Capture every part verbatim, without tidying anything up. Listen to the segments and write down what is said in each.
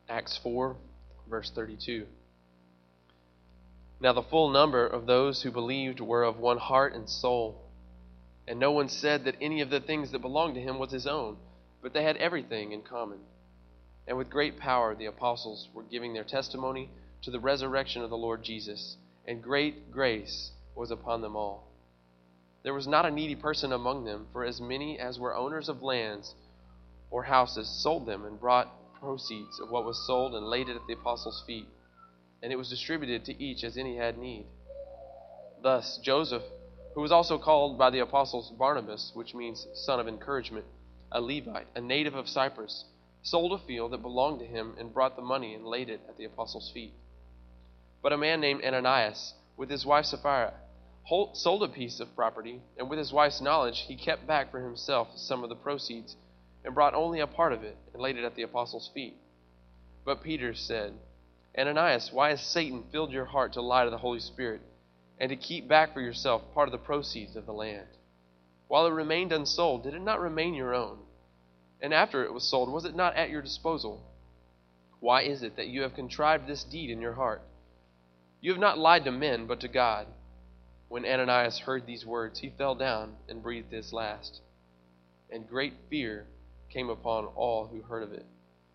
Acts four, verse thirty-two. Now the full number of those who believed were of one heart and soul. And no one said that any of the things that belonged to him was his own, but they had everything in common. And with great power the apostles were giving their testimony to the resurrection of the Lord Jesus, and great grace was upon them all. There was not a needy person among them, for as many as were owners of lands or houses sold them and brought proceeds of what was sold and laid it at the apostles' feet, and it was distributed to each as any had need. Thus Joseph, who was also called by the apostles Barnabas, which means son of encouragement, a Levite, a native of Cyprus, sold a field that belonged to him and brought the money and laid it at the apostles' feet. But a man named Ananias, with his wife Sapphira, sold a piece of property, and with his wife's knowledge he kept back for himself some of the proceeds and brought only a part of it and laid it at the apostles' feet. But Peter said, Ananias, why has Satan filled your heart to lie to the Holy Spirit and to keep back for yourself part of the proceeds of the land? While it remained unsold, did it not remain your own? And after it was sold, was it not at your disposal? Why is it that you have contrived this deed in your heart? You have not lied to men, but to God. When Ananias heard these words, he fell down and breathed his last. And great fear came upon all who heard of it.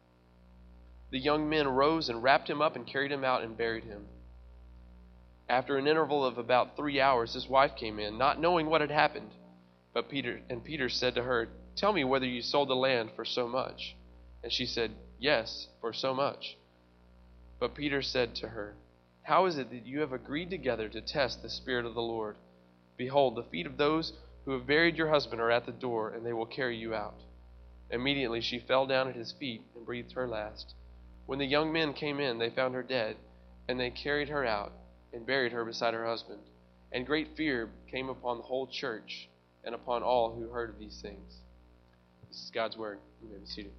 The young men rose and wrapped him up and carried him out and buried him. After an interval of about three hours, his wife came in, not knowing what had happened. But Peter and Peter said to her, Tell me whether you sold the land for so much. And she said, Yes, for so much. But Peter said to her, How is it that you have agreed together to test the Spirit of the Lord? Behold, the feet of those who have buried your husband are at the door, and they will carry you out. Immediately she fell down at his feet and breathed her last. When the young men came in, they found her dead, and they carried her out and buried her beside her husband. And great fear came upon the whole church and upon all who heard of these things. This is God's word. You may be seated.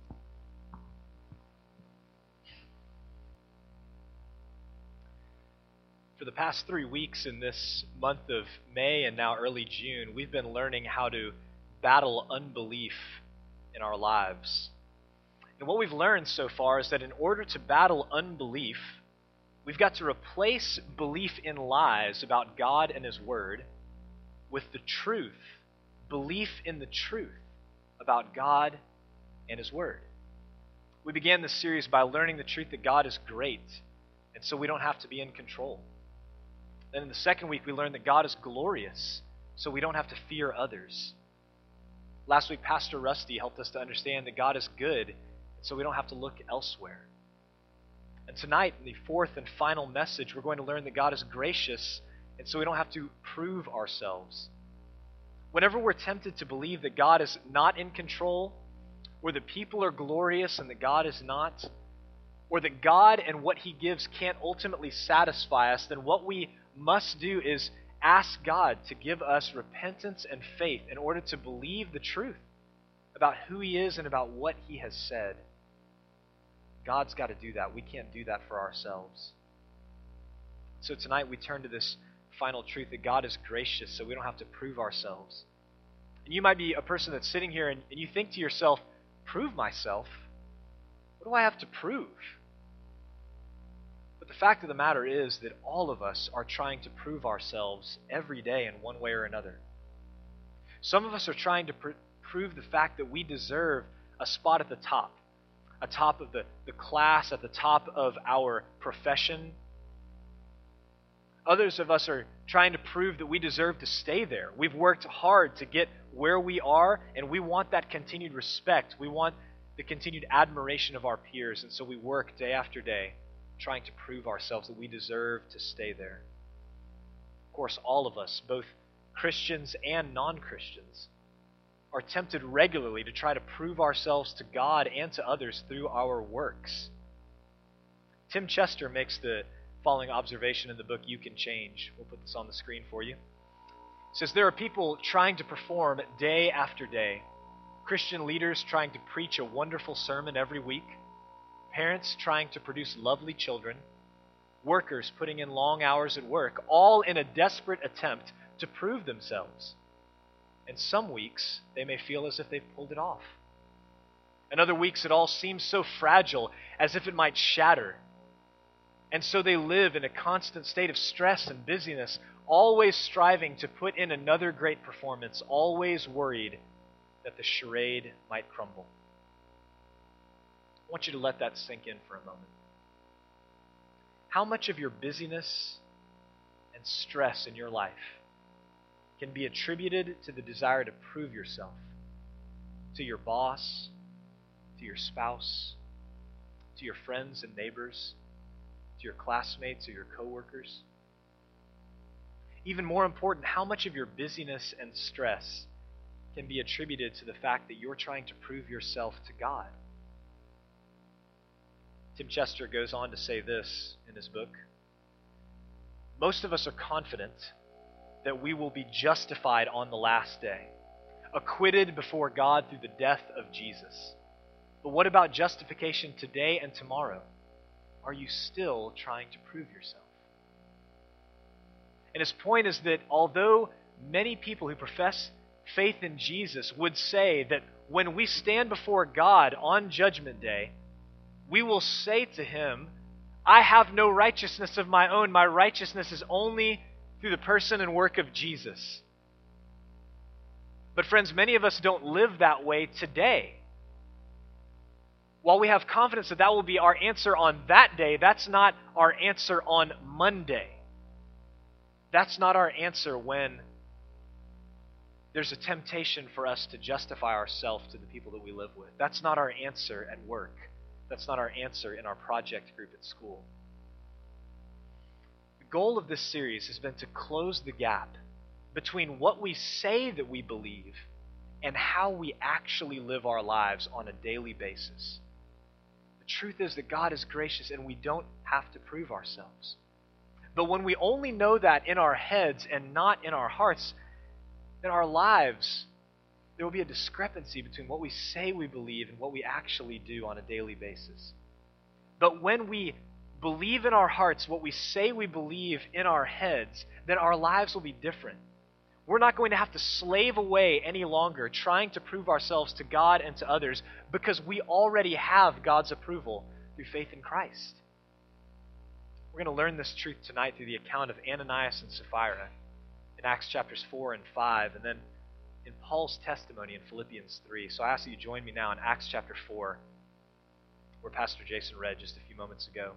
For the past three weeks in this month of May and now early June, we've been learning how to battle unbelief in our lives. And what we've learned so far is that in order to battle unbelief, we've got to replace belief in lies about God and His Word with the truth, belief in the truth about God and His Word. We began this series by learning the truth that God is great, and so we don't have to be in control. Then in the second week, we learned that God is glorious, so we don't have to fear others. Last week, Pastor Rusty helped us to understand that God is good, so we don't have to look elsewhere. And tonight, in the fourth and final message, we're going to learn that God is gracious, and so we don't have to prove ourselves. Whenever we're tempted to believe that God is not in control, or that people are glorious and that God is not, or that God and what He gives can't ultimately satisfy us, then what we must do is ask God to give us repentance and faith in order to believe the truth about who He is and about what He has said. God's got to do that. We can't do that for ourselves. So tonight we turn to this final truth that God is gracious, so we don't have to prove ourselves. And you might be a person that's sitting here and, and you think to yourself, prove myself? What do I have to prove? But the fact of the matter is that all of us are trying to prove ourselves every day in one way or another. Some of us are trying to pr- prove the fact that we deserve a spot at the top, atop of the, the class, at the top of our profession. Others of us are trying to prove that we deserve to stay there. We've worked hard to get where we are, and we want that continued respect. We want the continued admiration of our peers, and so we work day after day trying to prove ourselves that we deserve to stay there. Of course, all of us, both Christians and non-Christians, are tempted regularly to try to prove ourselves to God and to others through our works. Tim Chester makes the following observation in the book, You Can Change. We'll put this on the screen for you. It says, there are people trying to perform day after day. Christian leaders trying to preach a wonderful sermon every week. Parents trying to produce lovely children. Workers putting in long hours at work, all in a desperate attempt to prove themselves. And some weeks, they may feel as if they've pulled it off. And other weeks it all seems so fragile, as if it might shatter. And so they live in a constant state of stress and busyness, always striving to put in another great performance, always worried that the charade might crumble. I want you to let that sink in for a moment. How much of your busyness and stress in your life can be attributed to the desire to prove yourself to your boss, to your spouse, to your friends and neighbors, to your classmates or your coworkers? Even more important, how much of your busyness and stress can be attributed to the fact that you're trying to prove yourself to God? Tim Chester goes on to say this in his book. Most of us are confident that we will be justified on the last day, acquitted before God through the death of Jesus. But what about justification today and tomorrow? Are you still trying to prove yourself? And his point is that although many people who profess faith in Jesus would say that when we stand before God on Judgment Day, we will say to him, I have no righteousness of my own. My righteousness is only through the person and work of Jesus. But friends, many of us don't live that way today. While we have confidence that that will be our answer on that day, that's not our answer on Monday. That's not our answer when there's a temptation for us to justify ourselves to the people that we live with. That's not our answer at work. That's not our answer in our project group at school. The goal of this series has been to close the gap between what we say that we believe and how we actually live our lives on a daily basis. The truth is that God is gracious and we don't have to prove ourselves. But when we only know that in our heads and not in our hearts, then our lives, there will be a discrepancy between what we say we believe and what we actually do on a daily basis. But when we believe in our hearts what we say we believe in our heads, then our lives will be different. We're not going to have to slave away any longer trying to prove ourselves to God and to others because we already have God's approval through faith in Christ. We're going to learn this truth tonight through the account of Ananias and Sapphira in Acts chapters four and five, and then in Paul's testimony in Philippians three. So I ask that you join me now in Acts chapter four, where Pastor Jason read just a few moments ago.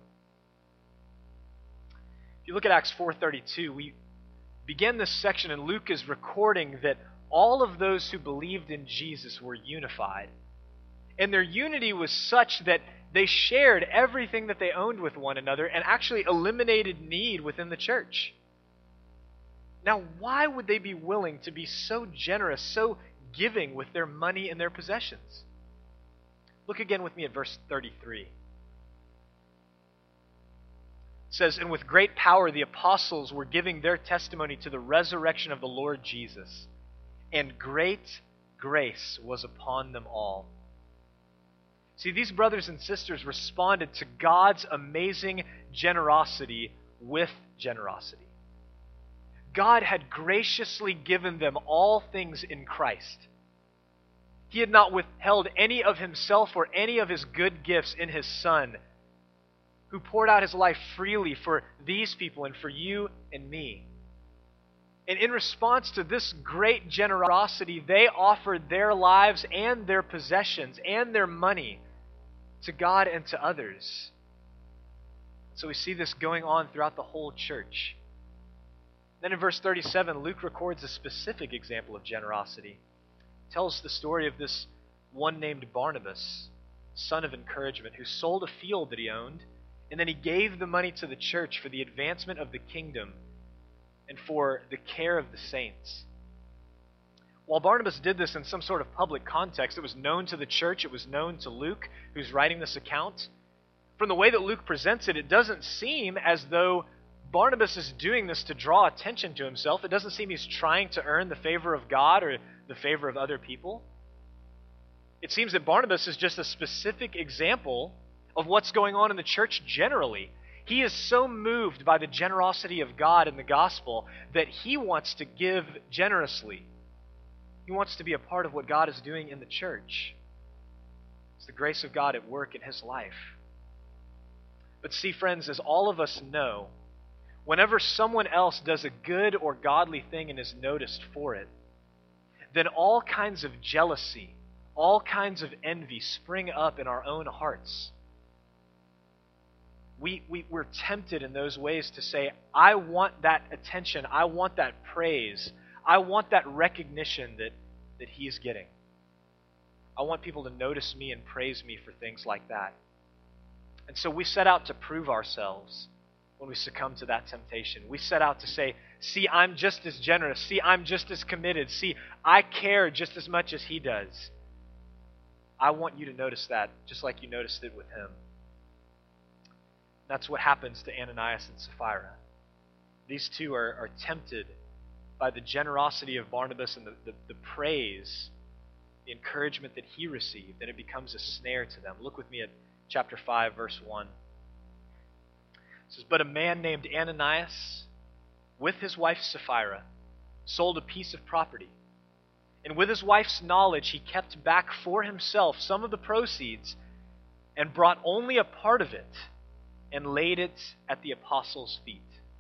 If you look at Acts four thirty-two, we begin this section, and Luke is recording that all of those who believed in Jesus were unified. And their unity was such that they shared everything that they owned with one another and actually eliminated need within the church. Now, why would they be willing to be so generous, so giving with their money and their possessions? Look again with me at verse thirty-three. It says, and with great power the apostles were giving their testimony to the resurrection of the Lord Jesus, and great grace was upon them all. See, these brothers and sisters responded to God's amazing generosity with generosity. God had graciously given them all things in Christ. He had not withheld any of himself or any of his good gifts in his Son, who poured out his life freely for these people and for you and me. And in response to this great generosity, they offered their lives and their possessions and their money to God and to others. So we see this going on throughout the whole church. Then in verse thirty-seven, Luke records a specific example of generosity. He tells the story of this one named Barnabas, son of encouragement, who sold a field that he owned, and then he gave the money to the church for the advancement of the kingdom and for the care of the saints. While Barnabas did this in some sort of public context, it was known to the church, it was known to Luke, who's writing this account. From the way that Luke presents it, it doesn't seem as though Barnabas is doing this to draw attention to himself. It doesn't seem he's trying to earn the favor of God or the favor of other people. It seems that Barnabas is just a specific example of what's going on in the church generally. He is so moved by the generosity of God in the gospel that he wants to give generously. He wants to be a part of what God is doing in the church. It's the grace of God at work in his life. But see, friends, as all of us know, whenever someone else does a good or godly thing and is noticed for it, then all kinds of jealousy, all kinds of envy spring up in our own hearts. We, we, we're tempted in those ways to say, I want that attention, I want that praise, I want that recognition that, that he's getting. I want people to notice me and praise me for things like that. And so we set out to prove ourselves when we succumb to that temptation. We set out to say, see, I'm just as generous. See, I'm just as committed. See, I care just as much as he does. I want you to notice that, just like you noticed it with him. That's what happens to Ananias and Sapphira. These two are, are tempted by the generosity of Barnabas and the, the, the praise, the encouragement that he received, and it becomes a snare to them. Look with me at chapter five, verse one. It says, but a man named Ananias, with his wife Sapphira, sold a piece of property. And with his wife's knowledge, he kept back for himself some of the proceeds and brought only a part of it and laid it at the apostles' feet.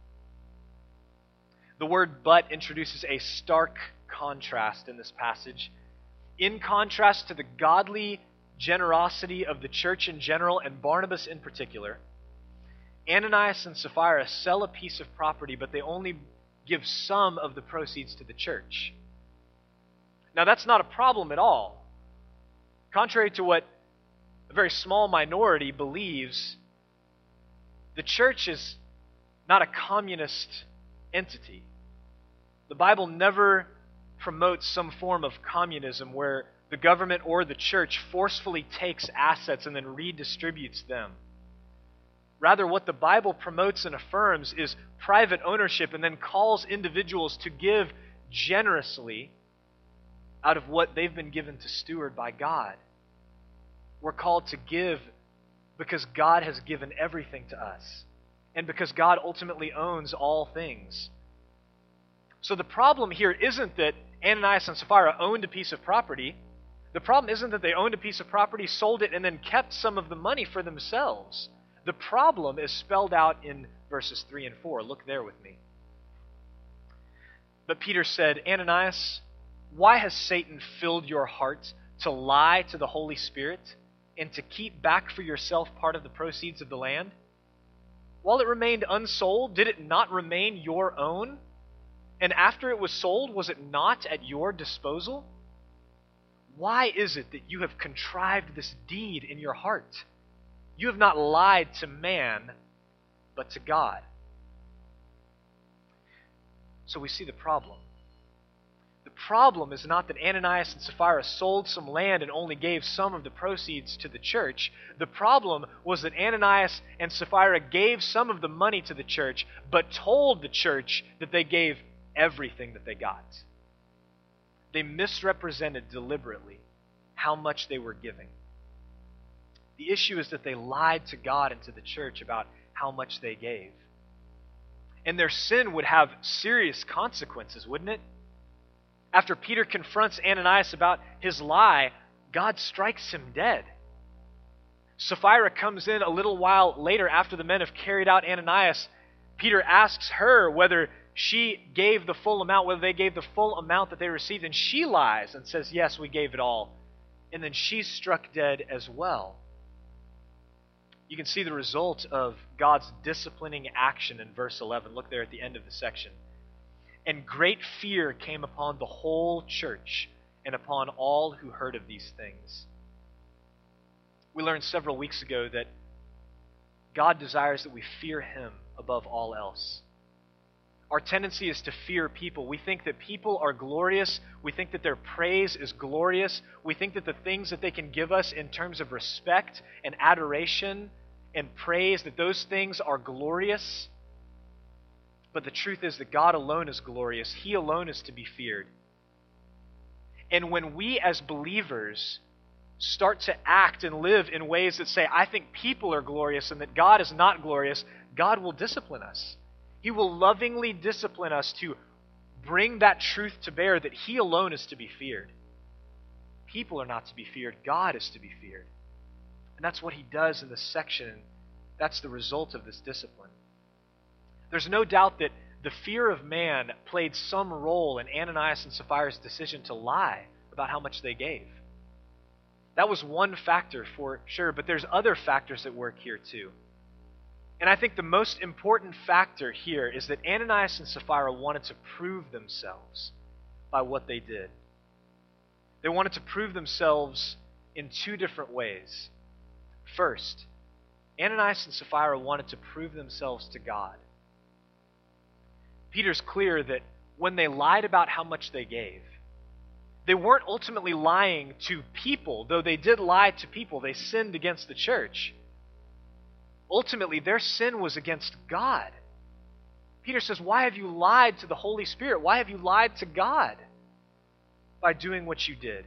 The word but introduces a stark contrast in this passage. In contrast to the godly generosity of the church in general and Barnabas in particular, Ananias and Sapphira sell a piece of property, but they only give some of the proceeds to the church. Now, that's not a problem at all. Contrary to what a very small minority believes, the church is not a communist entity. The Bible never promotes some form of communism where the government or the church forcefully takes assets and then redistributes them. Rather, what the Bible promotes and affirms is private ownership and then calls individuals to give generously out of what they've been given to steward by God. We're called to give because God has given everything to us and because God ultimately owns all things. So the problem here isn't that Ananias and Sapphira owned a piece of property. The problem isn't that they owned a piece of property, sold it, and then kept some of the money for themselves. The problem is spelled out in verses three and four. Look there with me. But Peter said, Ananias, why has Satan filled your heart to lie to the Holy Spirit and to keep back for yourself part of the proceeds of the land? While it remained unsold, did it not remain your own? And after it was sold, was it not at your disposal? Why is it that you have contrived this deed in your heart? You have not lied to man, but to God. So we see the problem. The problem is not that Ananias and Sapphira sold some land and only gave some of the proceeds to the church. The problem was that Ananias and Sapphira gave some of the money to the church, but told the church that they gave everything that they got. They misrepresented deliberately how much they were giving. The issue is that they lied to God and to the church about how much they gave. And their sin would have serious consequences, wouldn't it? After Peter confronts Ananias about his lie, God strikes him dead. Sapphira comes in a little while later after the men have carried out Ananias. Peter asks her whether she gave the full amount, whether they gave the full amount that they received, and she lies and says, yes, we gave it all. And then she's struck dead as well. You can see the result of God's disciplining action in verse eleven. Look there at the end of the section. And great fear came upon the whole church and upon all who heard of these things. We learned several weeks ago that God desires that we fear Him above all else. Our tendency is to fear people. We think that people are glorious. We think that their praise is glorious. We think that the things that they can give us in terms of respect and adoration and praise, that those things are glorious. But the truth is that God alone is glorious. He alone is to be feared. And when we as believers start to act and live in ways that say, I think people are glorious and that God is not glorious, God will discipline us. He will lovingly discipline us to bring that truth to bear that He alone is to be feared. People are not to be feared. God is to be feared. And that's what he does in this section. That's the result of this discipline. There's no doubt that the fear of man played some role in Ananias and Sapphira's decision to lie about how much they gave. That was one factor for sure, but there's other factors at work here too. And I think the most important factor here is that Ananias and Sapphira wanted to prove themselves by what they did. They wanted to prove themselves in two different ways. First, Ananias and Sapphira wanted to prove themselves to God. Peter's clear that when they lied about how much they gave, they weren't ultimately lying to people, though they did lie to people. They sinned against the church. Ultimately, their sin was against God. Peter says, why have you lied to the Holy Spirit? Why have you lied to God by doing what you did?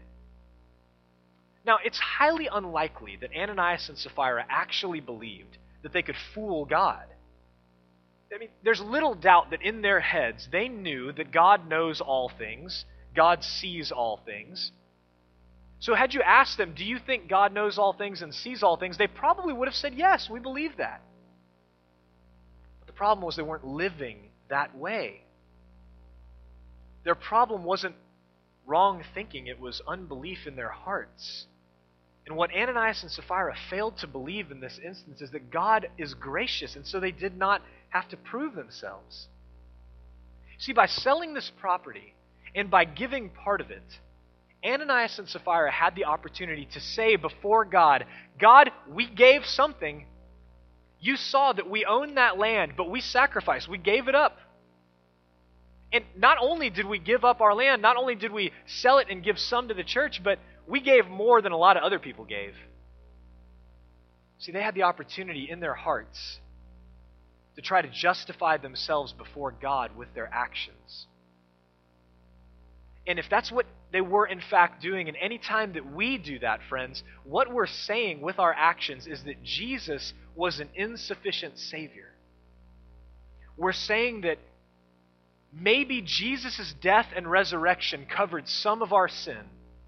Now, it's highly unlikely that Ananias and Sapphira actually believed that they could fool God. I mean, there's little doubt that in their heads they knew that God knows all things, God sees all things. So had you asked them, do you think God knows all things and sees all things, they probably would have said, yes, we believe that. But the problem was they weren't living that way. Their problem wasn't wrong thinking, it was unbelief in their hearts. And what Ananias and Sapphira failed to believe in this instance is that God is gracious, and so they did not have to prove themselves. See, by selling this property and by giving part of it, Ananias and Sapphira had the opportunity to say before God, God, we gave something. You saw that we owned that land, but we sacrificed. We gave it up. And not only did we give up our land, not only did we sell it and give some to the church, but we gave more than a lot of other people gave. See, they had the opportunity in their hearts to try to justify themselves before God with their actions. And if that's what they were in fact doing, and any time that we do that, friends, what we're saying with our actions is that Jesus was an insufficient Savior. We're saying that maybe Jesus' death and resurrection covered some of our sin,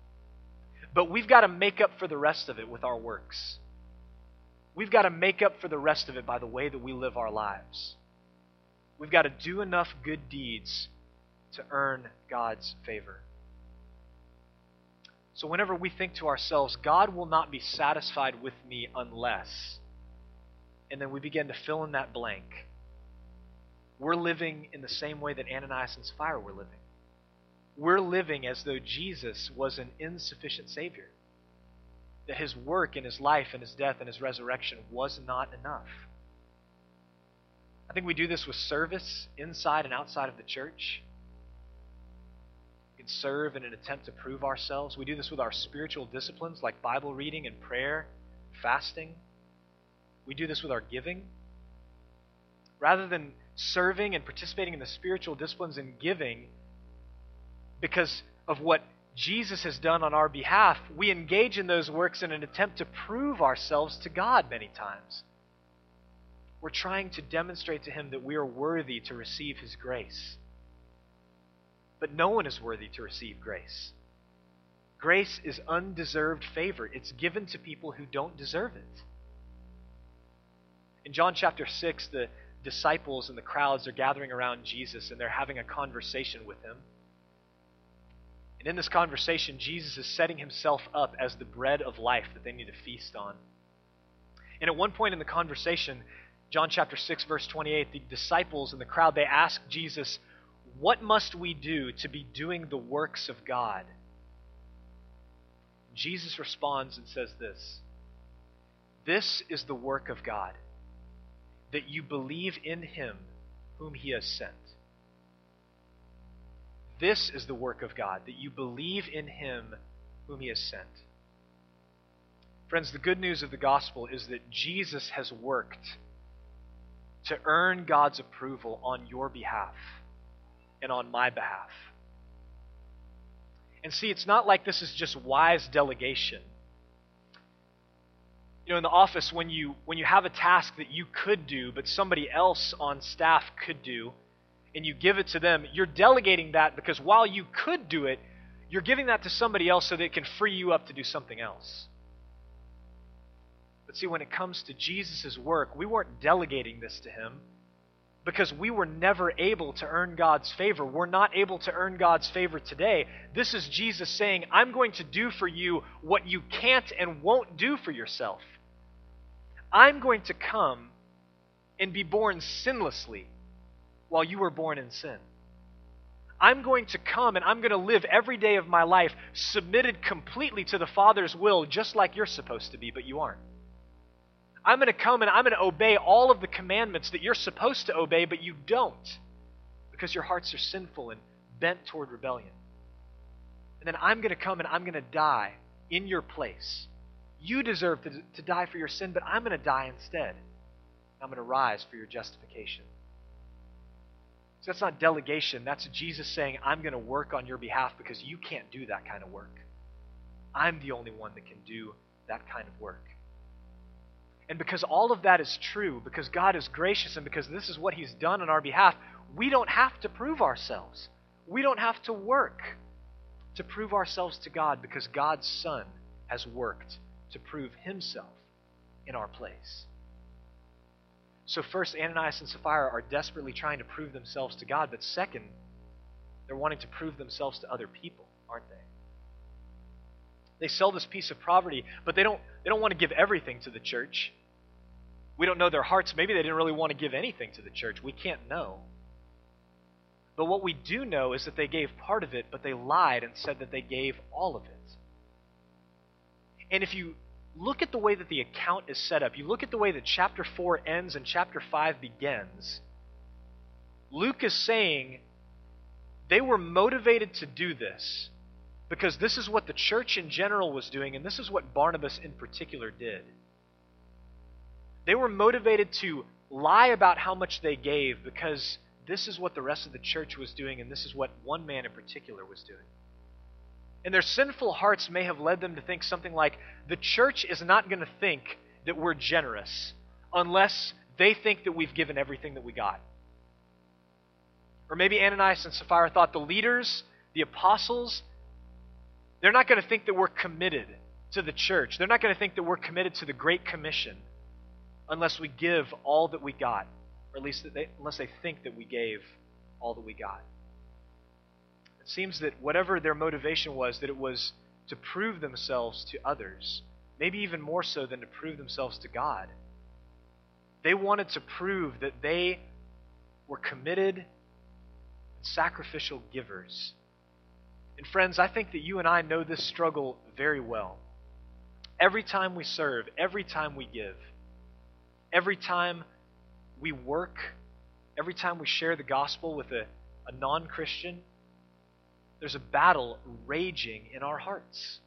but we've got to make up for the rest of it with our works. We've got to make up for the rest of it by the way that we live our lives. We've got to do enough good deeds to earn God's favor. So whenever we think to ourselves, God will not be satisfied with me unless, and then we begin to fill in that blank, we're living in the same way that Ananias and Sapphira were living. We're living as though Jesus was an insufficient Savior. That his work and his life and his death and his resurrection was not enough. I think we do this with service inside and outside of the church. We can serve in an attempt to prove ourselves. We do this with our spiritual disciplines like Bible reading and prayer, fasting. We do this with our giving. Rather than serving and participating in the spiritual disciplines and giving because of what Jesus has done on our behalf, we engage in those works in an attempt to prove ourselves to God many times. We're trying to demonstrate to him that we are worthy to receive his grace. But no one is worthy to receive grace. Grace is undeserved favor. It's given to people who don't deserve it. In John chapter six, the disciples and the crowds are gathering around Jesus and they're having a conversation with him. And in this conversation, Jesus is setting himself up as the bread of life that they need to feast on. And at one point in the conversation, John chapter six, verse twenty-eight, the disciples and the crowd, they ask Jesus, what must we do to be doing the works of God? Jesus responds and says this, this is the work of God, that you believe in him whom he has sent. This is the work of God, that you believe in him whom he has sent. Friends, the good news of the gospel is that Jesus has worked to earn God's approval on your behalf and on my behalf. And see, it's not like this is just wise delegation. You know, in the office, when you when you have a task that you could do, but somebody else on staff could do, and you give it to them, you're delegating that because while you could do it, you're giving that to somebody else so that it can free you up to do something else. But see, when it comes to Jesus' work, we weren't delegating this to him because we were never able to earn God's favor. We're not able to earn God's favor today. This is Jesus saying, I'm going to do for you what you can't and won't do for yourself. I'm going to come and be born sinlessly while you were born in sin. I'm going to come and I'm going to live every day of my life submitted completely to the Father's will, just like you're supposed to be, but you aren't. I'm going to come and I'm going to obey all of the commandments that you're supposed to obey, but you don't, because your hearts are sinful and bent toward rebellion. And then I'm going to come and I'm going to die in your place. You deserve to, to die for your sin, but I'm going to die instead. I'm going to rise for your justification. So that's not delegation. That's Jesus saying, I'm going to work on your behalf because you can't do that kind of work. I'm the only one that can do that kind of work. And because all of that is true, because God is gracious and because this is what he's done on our behalf, we don't have to prove ourselves. We don't have to work to prove ourselves to God because God's Son has worked to prove himself in our place. So first, Ananias and Sapphira are desperately trying to prove themselves to God, but second, they're wanting to prove themselves to other people, aren't they? They sell this piece of property, but they don't, they don't want to give everything to the church. We don't know their hearts. Maybe they didn't really want to give anything to the church. We can't know. But what we do know is that they gave part of it, but they lied and said that they gave all of it. And if you look at the way that the account is set up, you look at the way that chapter four ends and chapter five begins, Luke is saying they were motivated to do this because this is what the church in general was doing, and this is what Barnabas in particular did. They were motivated to lie about how much they gave because this is what the rest of the church was doing, and this is what one man in particular was doing. And their sinful hearts may have led them to think something like, the church is not going to think that we're generous unless they think that we've given everything that we got. Or maybe Ananias and Sapphira thought the leaders, the apostles, they're not going to think that we're committed to the church. They're not going to think that we're committed to the Great Commission unless we give all that we got, or at least that they, unless they think that we gave all that we got. It seems that whatever their motivation was, that it was to prove themselves to others, maybe even more so than to prove themselves to God. They wanted to prove that they were committed and sacrificial givers. And friends, I think that you and I know this struggle very well. Every time we serve, every time we give, every time we work, every time we share the gospel with a, a non-Christian, there's a battle raging in our hearts.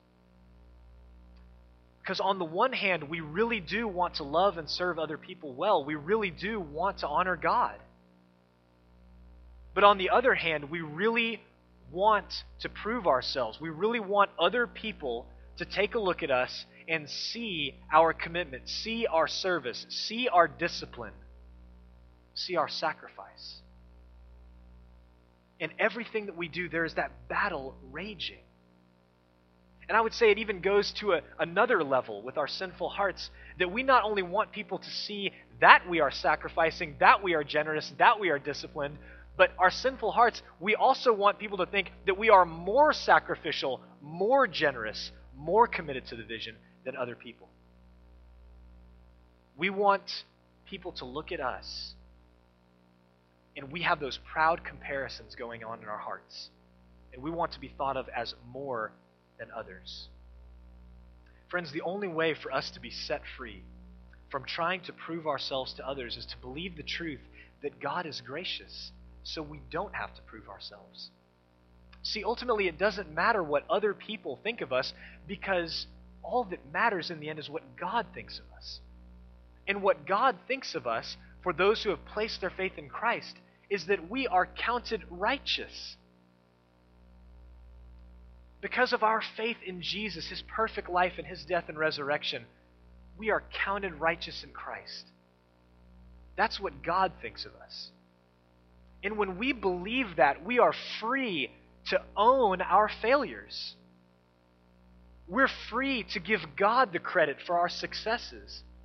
Because on the one hand, we really do want to love and serve other people well. We really do want to honor God. But on the other hand, we really want to prove ourselves. We really want other people to take a look at us and see our commitment, see our service, see our discipline, see our sacrifice. In everything that we do, there is that battle raging. And I would say it even goes to a, another level with our sinful hearts, that we not only want people to see that we are sacrificing, that we are generous, that we are disciplined, but our sinful hearts, we also want people to think that we are more sacrificial, more generous, more committed to the vision than other people. We want people to look at us, and we have those proud comparisons going on in our hearts. And we want to be thought of as more than others. Friends, the only way for us to be set free from trying to prove ourselves to others is to believe the truth that God is gracious, so we don't have to prove ourselves. See, ultimately, it doesn't matter what other people think of us, because all that matters in the end is what God thinks of us. And what God thinks of us, for those who have placed their faith in Christ, is that we are counted righteous. Because of our faith in Jesus, his perfect life and his death and resurrection, we are counted righteous in Christ. That's what God thinks of us. And when we believe that, we are free to own our failures. We're free to give God the credit for our successes.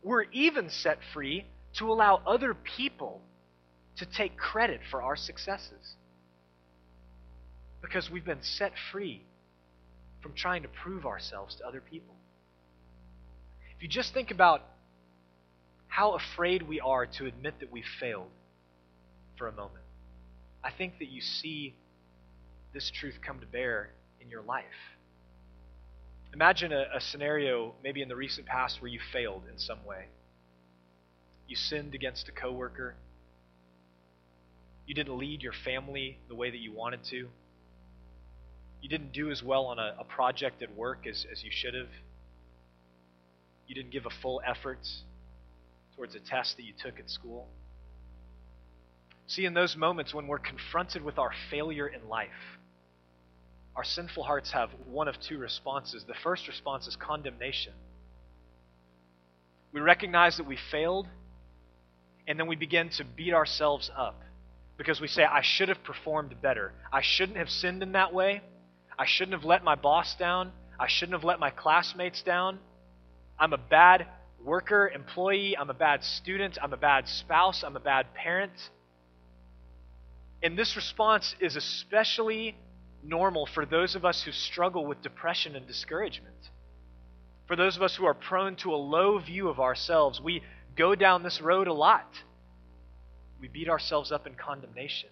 we're even set free to allow other people to take credit for our successes. Because we've been set free from trying to prove ourselves to other people. If you just think about how afraid we are to admit that we've failed for a moment, I think that you see this truth come to bear in your life. Imagine a, a scenario maybe in the recent past where you failed in some way. You sinned against a coworker. You didn't lead your family the way that you wanted to. You didn't do as well on a, a project at work as, as you should have. You didn't give a full effort towards a test that you took at school. See, in those moments when we're confronted with our failure in life, our sinful hearts have one of two responses. The first response is condemnation. We recognize that we failed, and then we begin to beat ourselves up because we say, I should have performed better. I shouldn't have sinned in that way. I shouldn't have let my boss down. I shouldn't have let my classmates down. I'm a bad worker, employee. I'm a bad student. I'm a bad spouse. I'm a bad parent. And this response is especially normal for those of us who struggle with depression and discouragement. For those of us who are prone to a low view of ourselves, we go down this road a lot. We beat ourselves up in condemnation.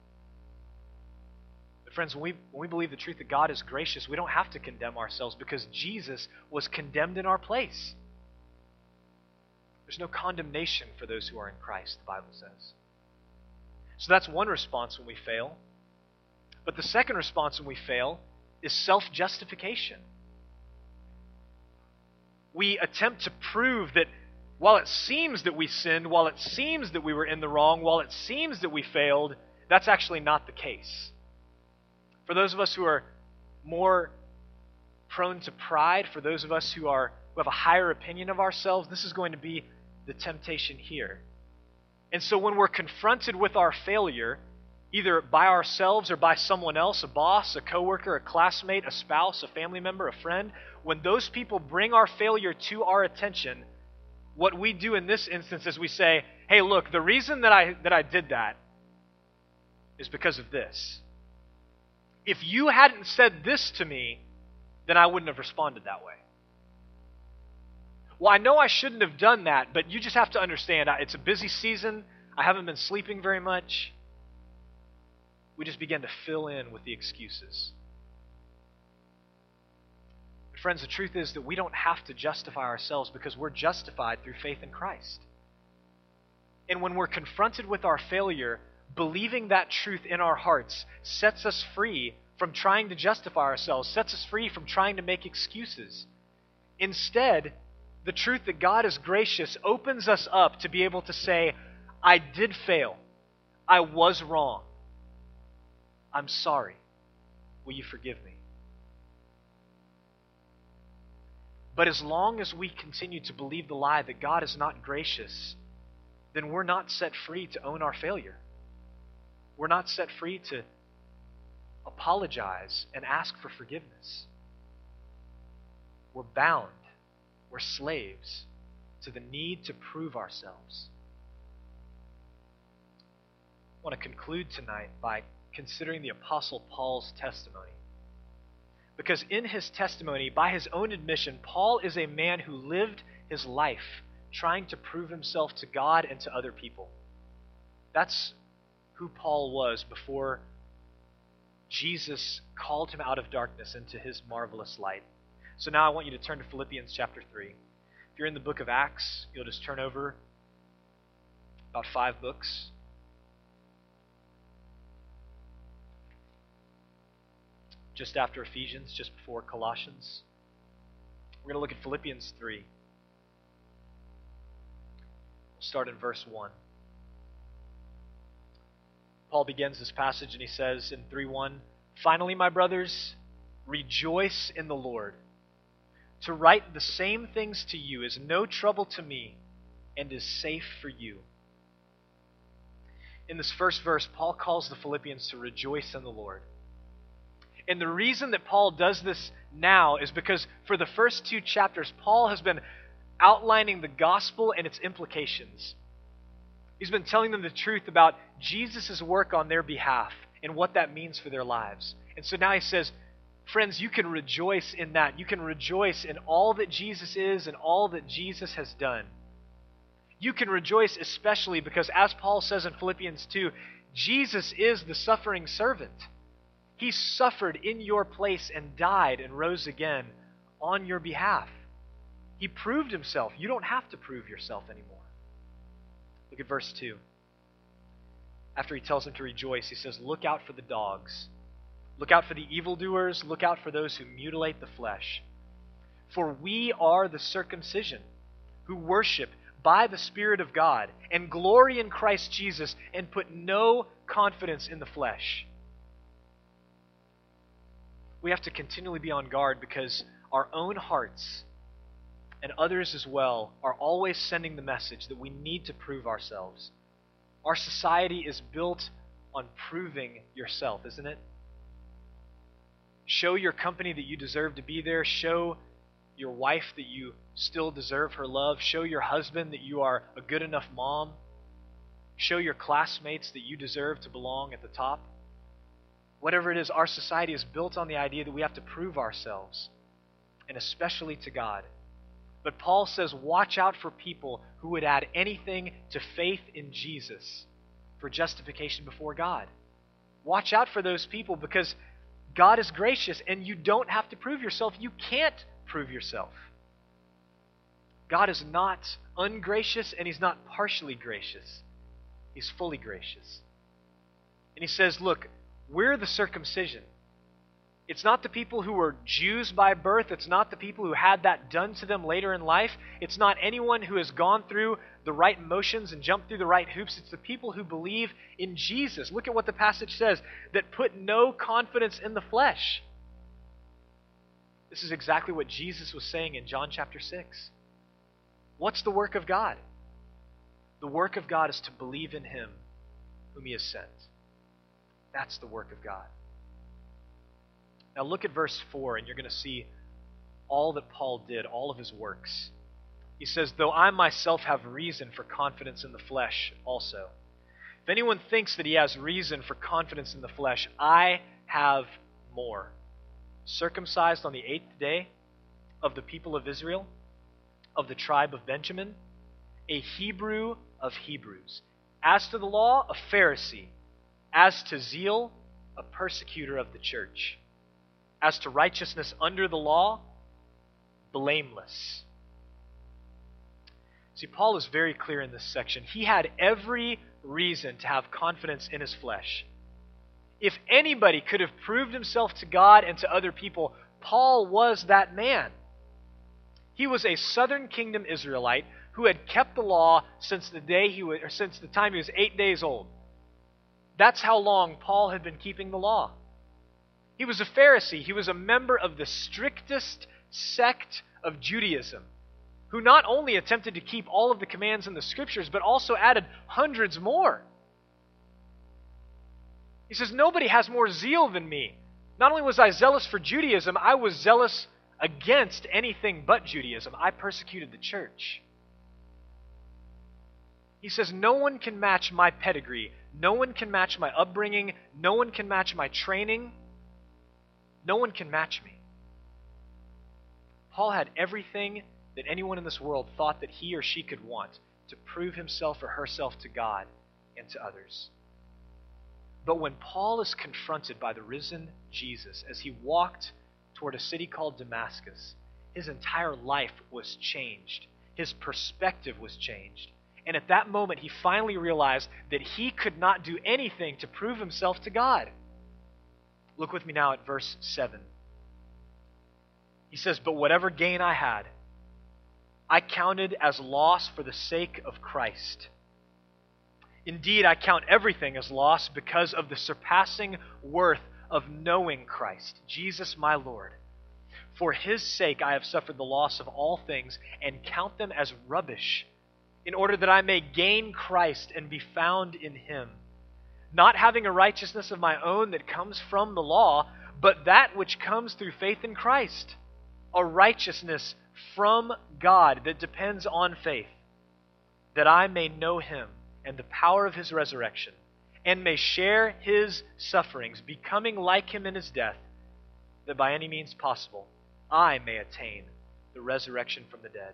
But friends, when we, when we believe the truth that God is gracious, we don't have to condemn ourselves because Jesus was condemned in our place. There's no condemnation for those who are in Christ, the Bible says. So that's one response when we fail. But the second response when we fail is self-justification. We attempt to prove that while it seems that we sinned, while it seems that we were in the wrong, while it seems that we failed, that's actually not the case. For those of us who are more prone to pride, for those of us who are who have a higher opinion of ourselves, this is going to be the temptation here. And so when we're confronted with our failure, either by ourselves or by someone else, a boss, a coworker, a classmate, a spouse, a family member, a friend, when those people bring our failure to our attention, what we do in this instance is we say, hey, look, the reason that I that I did that is because of this. If you hadn't said this to me, then I wouldn't have responded that way. Well, I know I shouldn't have done that, but you just have to understand, it's a busy season. I haven't been sleeping very much. We just begin to fill in with the excuses. But friends, the truth is that we don't have to justify ourselves because we're justified through faith in Christ. And when we're confronted with our failure, believing that truth in our hearts sets us free from trying to justify ourselves, sets us free from trying to make excuses. Instead, the truth that God is gracious opens us up to be able to say, I did fail. I was wrong. I'm sorry. Will you forgive me? But as long as we continue to believe the lie that God is not gracious, then we're not set free to own our failure. We're not set free to apologize and ask for forgiveness. We're bound. We're slaves to the need to prove ourselves. I want to conclude tonight by considering the Apostle Paul's testimony. Because in his testimony, by his own admission, Paul is a man who lived his life trying to prove himself to God and to other people. That's who Paul was before Jesus called him out of darkness into his marvelous light. So now I want you to turn to Philippians chapter three. If you're in the book of Acts, you'll just turn over about five books. Just after Ephesians, just before Colossians. We're going to look at Philippians three. We'll start in verse one. Paul begins this passage and he says in three one, finally, my brothers, rejoice in the Lord. To write the same things to you is no trouble to me and is safe for you. In this first verse, Paul calls the Philippians to rejoice in the Lord. And the reason that Paul does this now is because for the first two chapters, Paul has been outlining the gospel and its implications. He's been telling them the truth about Jesus' work on their behalf and what that means for their lives. And so now he says, friends, you can rejoice in that. You can rejoice in all that Jesus is and all that Jesus has done. You can rejoice especially because, as Paul says in Philippians two, Jesus is the suffering servant. He suffered in your place and died and rose again on your behalf. He proved himself. You don't have to prove yourself anymore. Look at verse two. After he tells them to rejoice, he says, look out for the dogs. Look out for the evildoers. Look out for those who mutilate the flesh. For we are the circumcision who worship by the Spirit of God and glory in Christ Jesus and put no confidence in the flesh. We have to continually be on guard because our own hearts and others as well are always sending the message that we need to prove ourselves. Our society is built on proving yourself, isn't it? Show your company that you deserve to be there. Show your wife that you still deserve her love. Show your husband that you are a good enough mom. Show your classmates that you deserve to belong at the top. Whatever it is, our society is built on the idea that we have to prove ourselves, and especially to God. But Paul says, watch out for people who would add anything to faith in Jesus for justification before God. Watch out for those people because God is gracious and you don't have to prove yourself. You can't prove yourself. God is not ungracious and he's not partially gracious. He's fully gracious. And he says, look, we're the circumcision. It's not the people who were Jews by birth. It's not the people who had that done to them later in life. It's not anyone who has gone through the right motions and jumped through the right hoops. It's the people who believe in Jesus. Look at what the passage says, that put no confidence in the flesh. This is exactly what Jesus was saying in John chapter six. What's the work of God? The work of God is to believe in him whom he has sent. That's the work of God. Now look at verse four, and you're going to see all that Paul did, all of his works. He says, though I myself have reason for confidence in the flesh also. If anyone thinks that he has reason for confidence in the flesh, I have more. Circumcised on the eighth day, of the people of Israel, of the tribe of Benjamin, a Hebrew of Hebrews. As to the law, a Pharisee. As to zeal, a persecutor of the church. As to righteousness under the law, blameless. See, Paul is very clear in this section. He had every reason to have confidence in his flesh. If anybody could have proved himself to God and to other people, Paul was that man. He was a southern kingdom Israelite who had kept the law since the day he was, or since the time he was eight days old. That's how long Paul had been keeping the law. He was a Pharisee. He was a member of the strictest sect of Judaism, who not only attempted to keep all of the commands in the Scriptures, but also added hundreds more. He says, nobody has more zeal than me. Not only was I zealous for Judaism, I was zealous against anything but Judaism. I persecuted the church. He says, no one can match my pedigree. No one can match my upbringing. No one can match my training. No one can match me. Paul had everything that anyone in this world thought that he or she could want to prove himself or herself to God and to others. But when Paul is confronted by the risen Jesus as he walked toward a city called Damascus, his entire life was changed. His perspective was changed. And at that moment, he finally realized that he could not do anything to prove himself to God. Look with me now at verse seven. He says, but whatever gain I had, I counted as loss for the sake of Christ. Indeed, I count everything as loss because of the surpassing worth of knowing Christ, Jesus my Lord. For his sake I have suffered the loss of all things and count them as rubbish, in order that I may gain Christ and be found in him, not having a righteousness of my own that comes from the law, but that which comes through faith in Christ, a righteousness from God that depends on faith, that I may know him and the power of his resurrection, and may share his sufferings, becoming like him in his death, that by any means possible I may attain the resurrection from the dead.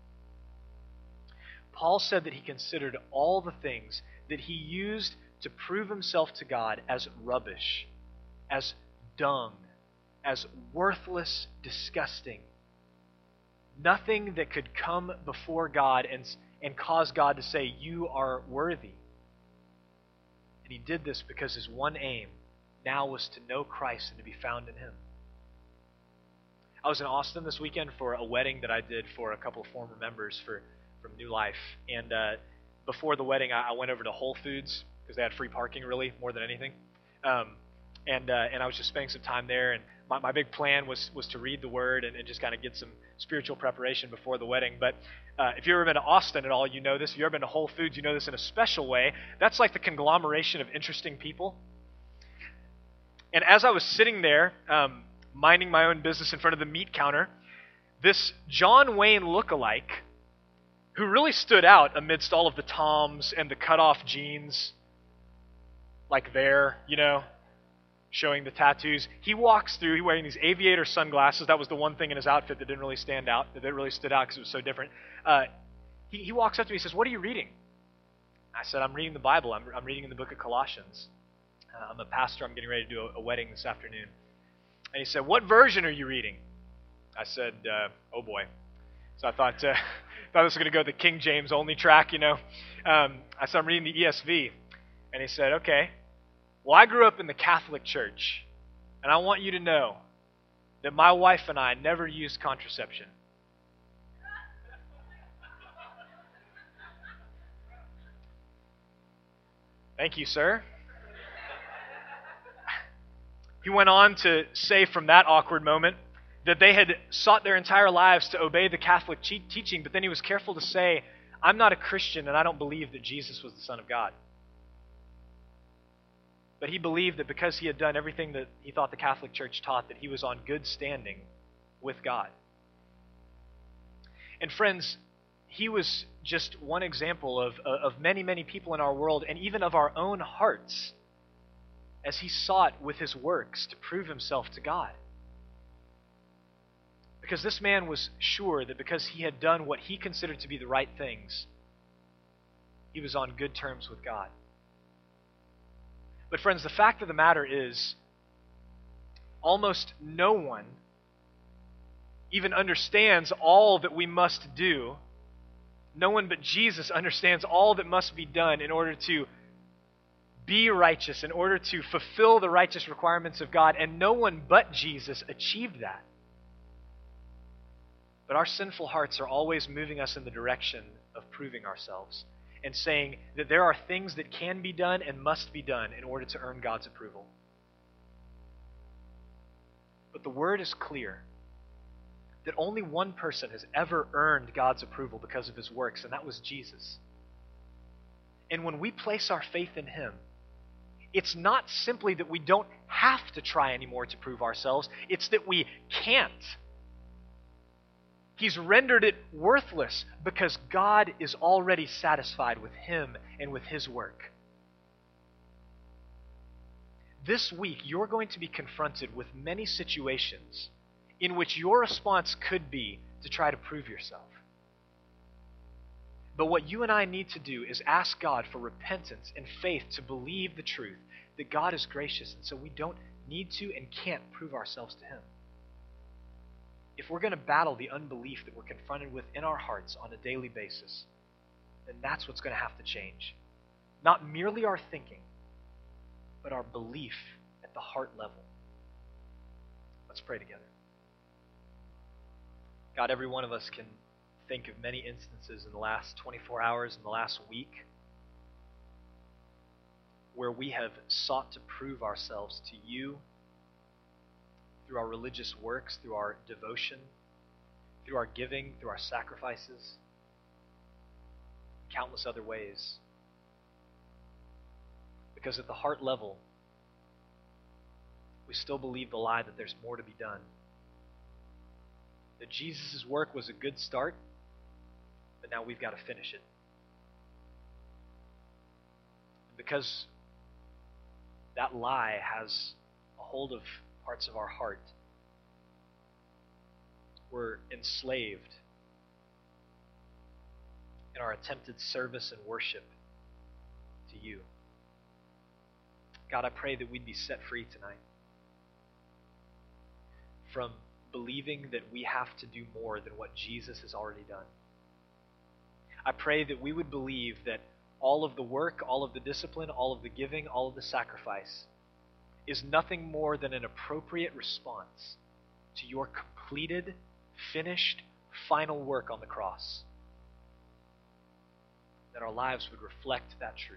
Paul said that he considered all the things that he used to prove himself to God as rubbish, as dung, as worthless, disgusting. Nothing that could come before God and, and cause God to say, you are worthy. And he did this because his one aim now was to know Christ and to be found in him. I was in Austin this weekend for a wedding that I did for a couple of former members for, from New Life. And uh, before the wedding, I, I went over to Whole Foods because they had free parking, really, more than anything. Um, and uh, and I was just spending some time there. And my, my big plan was was to read the Word and, and just kind of get some spiritual preparation before the wedding. But uh, if you've ever been to Austin at all, you know this. If you've ever been to Whole Foods, you know this in a special way. That's like the conglomeration of interesting people. And as I was sitting there, um, minding my own business in front of the meat counter, this John Wayne lookalike, who really stood out amidst all of the Toms and the cut-off jeans, like there, you know, showing the tattoos. He walks through, he's wearing these aviator sunglasses. That was the one thing in his outfit that didn't really stand out, that really stood out because it was so different. Uh, he, he walks up to me and says, what are you reading? I said, I'm reading the Bible. I'm, I'm reading in the book of Colossians. Uh, I'm a pastor. I'm getting ready to do a, a wedding this afternoon. And he said, what version are you reading? I said, uh, oh boy. So I thought, uh, thought this was going to go the King James only track, you know. Um, I said, I'm reading the E S V. And he said, okay. Well, I grew up in the Catholic Church, and I want you to know that my wife and I never used contraception. Thank you, sir. He went on to say from that awkward moment that they had sought their entire lives to obey the Catholic che- teaching, but then he was careful to say, I'm not a Christian and I don't believe that Jesus was the Son of God. But he believed that because he had done everything that he thought the Catholic Church taught, that he was on good standing with God. And friends, he was just one example of, of many, many people in our world, and even of our own hearts, as he sought with his works to prove himself to God. Because this man was sure that because he had done what he considered to be the right things, he was on good terms with God. But friends, the fact of the matter is, almost no one even understands all that we must do. No one but Jesus understands all that must be done in order to be righteous, in order to fulfill the righteous requirements of God, and no one but Jesus achieved that. But our sinful hearts are always moving us in the direction of proving ourselves and saying that there are things that can be done and must be done in order to earn God's approval. But the word is clear that only one person has ever earned God's approval because of his works, and that was Jesus. And when we place our faith in him, it's not simply that we don't have to try anymore to prove ourselves, it's that we can't. He's rendered it worthless because God is already satisfied with him and with his work. This week, you're going to be confronted with many situations in which your response could be to try to prove yourself. But what you and I need to do is ask God for repentance and faith to believe the truth that God is gracious, and so we don't need to and can't prove ourselves to him. If we're going to battle the unbelief that we're confronted with in our hearts on a daily basis, then that's what's going to have to change. Not merely our thinking, but our belief at the heart level. Let's pray together. God, every one of us can think of many instances in the last twenty-four hours, in the last week, where we have sought to prove ourselves to you through our religious works, through our devotion, through our giving, through our sacrifices, countless other ways. Because at the heart level, we still believe the lie that there's more to be done. that Jesus' work was a good start, but now we've got to finish it. Because that lie has a hold of parts of our heart, we're enslaved in our attempted service and worship to you. God, I pray that we'd be set free tonight from believing that we have to do more than what Jesus has already done. I pray that we would believe that all of the work, all of the discipline, all of the giving, all of the sacrifice is nothing more than an appropriate response to your completed, finished, final work on the cross. That our lives would reflect that truth.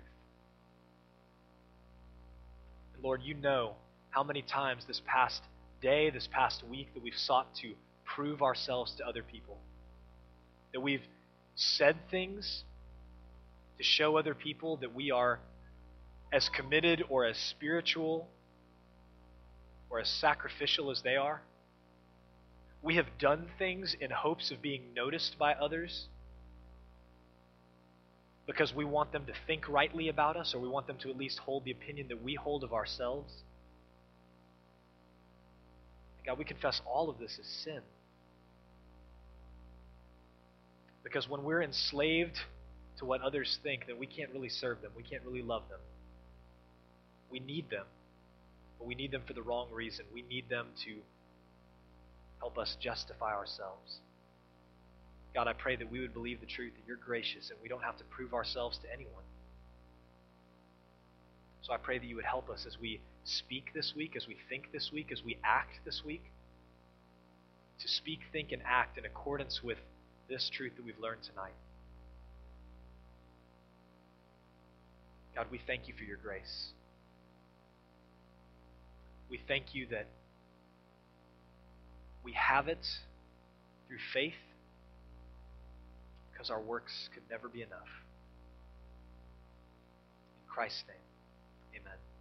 And Lord, you know how many times this past day, this past week, that we've sought to prove ourselves to other people. That we've said things to show other people that we are as committed or as spiritual or as sacrificial as they are. We have done things in hopes of being noticed by others because we want them to think rightly about us, or we want them to at least hold the opinion that we hold of ourselves. God, we confess all of this as sin. Because when we're enslaved to what others think, then we can't really serve them. We can't really love them. We need them, but we need them for the wrong reason. We need them to help us justify ourselves. God, I pray that we would believe the truth, that you're gracious and we don't have to prove ourselves to anyone. So I pray that you would help us as we speak this week, as we think this week, as we act this week, to speak, think, and act in accordance with this truth that we've learned tonight. God, we thank you for your grace. We thank you that we have it through faith because our works could never be enough. In Christ's name, amen.